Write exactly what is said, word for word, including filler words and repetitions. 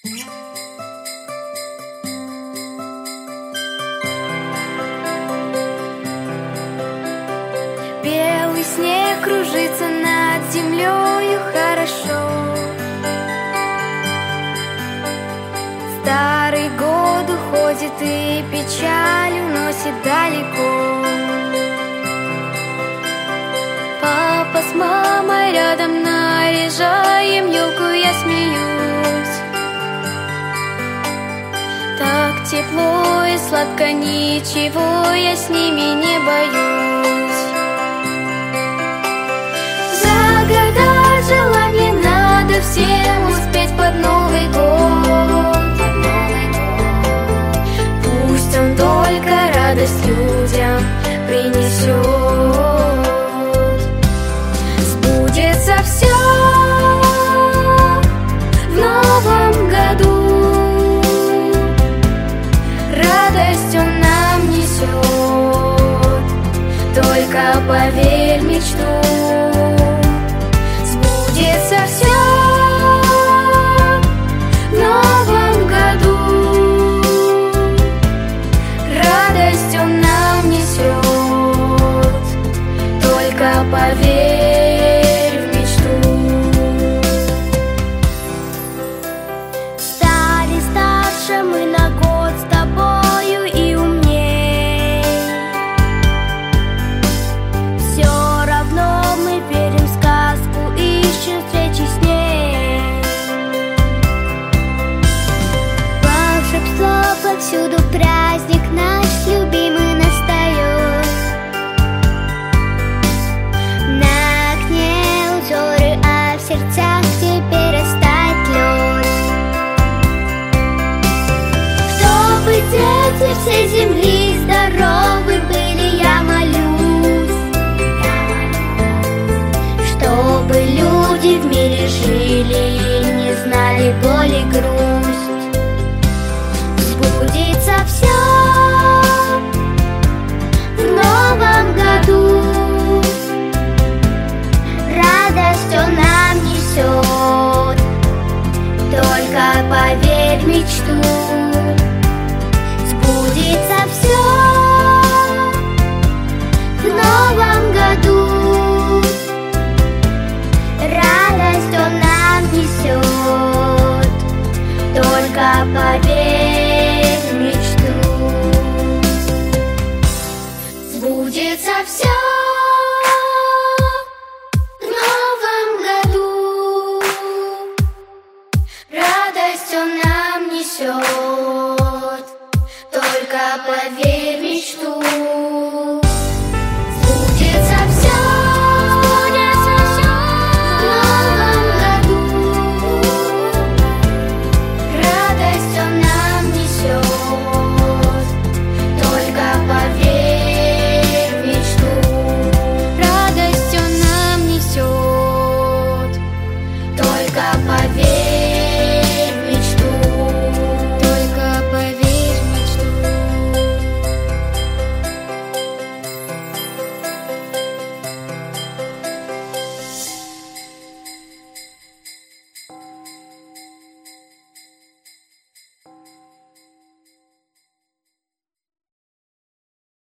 Белый снег кружится над землею хорошо. Старый год уходит и печаль уносит далеко. Папа с мамой рядом наряжаем елку, я смеюсь. Так тепло и сладко, ничего я с ними не боюсь. Загадать желание надо всем успеть под Новый год. Пусть он только радость людям принесет. Сбудется все в новом году. Радость он нам несет. Только поверь в мечту. Сбудется все в новом году. Радость он нам несет. Только поверь в мечту. Стали старше мы на год с тобою и умней. Все равно мы верим в сказку, ищем встречи с ней. Волшебство повсюду, праздник наш любимый настает. На окне узоры, а в сердцах теперь растает лед. Чтобы дети всей земли здоровы были, я молюсь. Чтобы люди в мире жили и не знали боль и грусть. Сбудется все в новом году. Радость он нам несет. Только поверь в мечту.